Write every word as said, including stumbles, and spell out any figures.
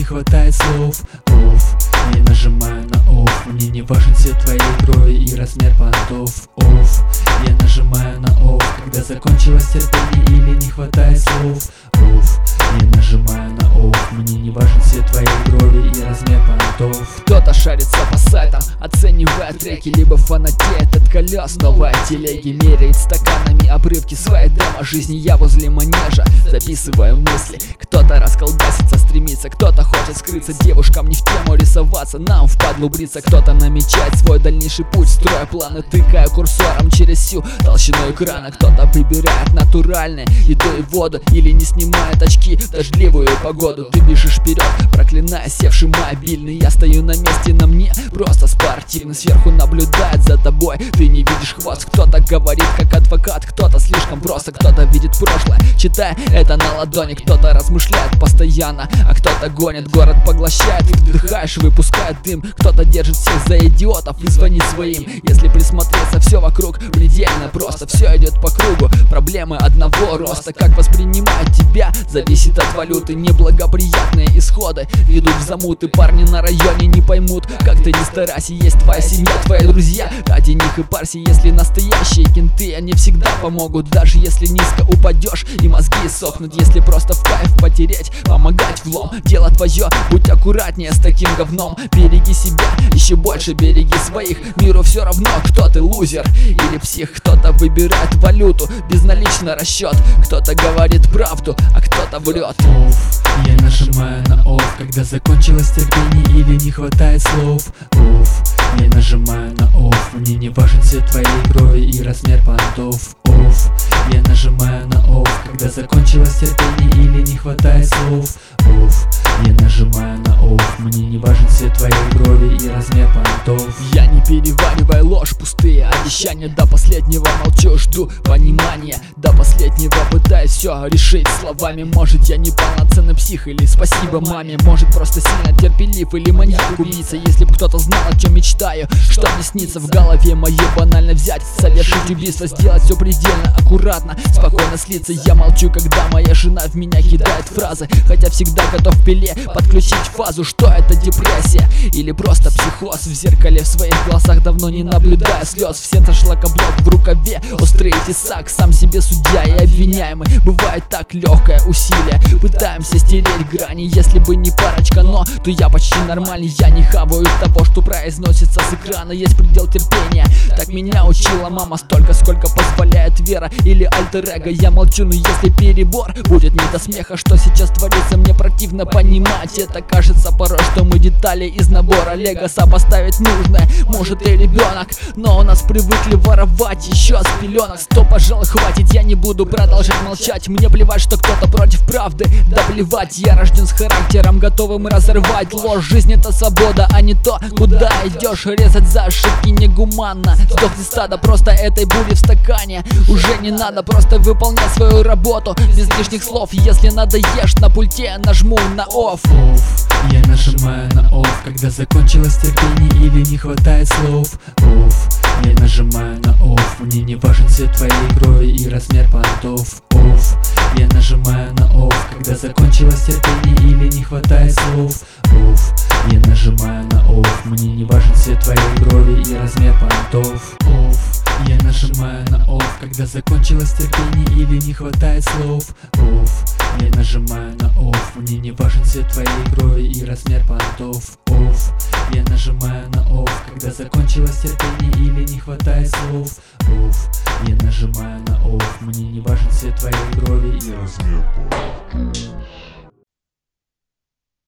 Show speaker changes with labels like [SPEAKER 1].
[SPEAKER 1] хватает слов. Оф, я нажимаю на офф. Мне не важен цвет твоей крови и размер понтов. Оф, я нажимаю на офф, когда закончилось терпение или не хватает слов. Оф, я нажимаю на офф. Мне не важен цвет твоей крови и размер понтов.
[SPEAKER 2] Кто-то шарится по сайтам, оценивая треки, либо фанатеет от колес новой телеги, меряет стаканами обрывки своей демо-жизни. Я возле манежа записываю мысли. Кто-то расколбасится, стремится, кто-то хочет скрыться. Девушкам не в тему рисоваться, нам впадлу бриться. Кто-то намечает свой дальнейший путь, строя планы, тыкая курсором через всю толщину экрана. Кто-то выбирает натуральное, еду и воду, или не снимает очки в дождливую погоду. Ты бежишь вперед, проклиная севший мобильный. Я стою на месте, на мне просто спортивный. Сверху наблюдает за тобой, ты не видишь хвост. Кто-то говорит как адвокат, кто-то слишком просто. Кто-то видит прошлое, читая это на ладони. Кто-то размышляет постоянно, а кто-то гонит. Город поглощает, ты вдыхаешь, выпускает дым. Кто-то держит всех за идиотов и звонит своим. Если присмотреться, все вокруг предельно просто. Все идет по кругу, проблемы одного роста. Как воспринимают тебя, зависит от валюты. Неблагоприятные исходы ведут в замуты. Парни на районе не поймут, как ты не старайся. Есть твоя семья, твои друзья, ради них и парься. Если настоящие кенты, они всегда помогут. Даже если низко упадешь и мозги сохнут. Если просто в кайф потереть, помогать влом. Дело твое, будь аккуратнее с таким говном. Береги себя, еще больше береги своих. Миру все равно, кто ты, лузер или псих. Кто-то выбирает валюту, безналичный расчет. Кто-то говорит правду, а кто-то врет.
[SPEAKER 1] Оф, я нажимаю на офф, когда закончилось терпение или не хватает слов. Оф, я нажимаю на офф. Мне не важен цвет твоей крови и размер понтов. Оф, я нажимаю на офф, когда закончилось терпение или не хватает слов. Оф, я нажимаю на офф. Мне не важен цвет твоей крови и размер понтов.
[SPEAKER 2] Я не перевариваю ложь, пустые обещания. До последнего молчу, жду понимания. До последнего пытаюсь все решить словами. Может, я не полноценный псих, или спасибо маме. Может, просто сильно терпелив, или маньяк убийца. Если бы кто-то знал, о чем мечтаю, что мне снится в голове моей, банально взять, совершить убийство, сделать все предельно аккуратно, спокойно слиться. Я молчу, когда моя жена в меня кидает фразы, хотя всегда готов в пиле подключить фазу. Что это, депрессия или просто психоз? В зеркале в своих глазах давно не наблюдая слез. В сердце шлакоблок, в рукаве острый тесак. Сам себе судья и обвиняемый. Бывает так легкое усилие, пытаемся стереть грани. Если бы не парочка, но то я почти нормальный. Я не хаваю того, что произносится с экрана. Есть предел терпения, так меня учила мама. Столько, сколько позволяет вера или альтер-эго. Я молчу, но если перебор, будет не до смеха. Что сейчас творится, мне противно понимать. Это кажется порой, что мы детали из набора лего. Сопоставить нужное может и ребенок, но у нас привыкли воровать еще с пеленок. Стоп, пожалуй, хватит, я не буду продолжать молчать. Мне плевать, что кто-то против правды, да плевать. Я рожден с характером, готовым разорвать ложь. Жизнь — это свобода, а не то, куда идешь. Резать за ошибки негуманно. Сдохни стадо просто этой бури в стакане. Уже не надо, просто выполнять свою работу без лишних слов. Если надоешь, на пульте нажму на офф.
[SPEAKER 1] Оф, я нажимаю на офф, когда закончилось терпение или не хватает слов. Оф, я нажимаю на офф. Мне не важен цвет твоей крови и размер понтов. Оф, я нажимаю на офф, когда закончилось терпение или не хватает слов. Оф, я нажимаю на офф. Мне не важен цвет твоей крови и размер понтов. Оф, я нажимаю на офф, когда закончилось терпение или не хватает слов. Оф, я нажимаю на офф. Мне не важен цвет твоей крови и размер понтов. Оф, я нажимаю на офф, когда закончилось терпение или не хватает слов. Оф, я нажимаю на офф. Мне не важен цвет твоей крови и размер понтов.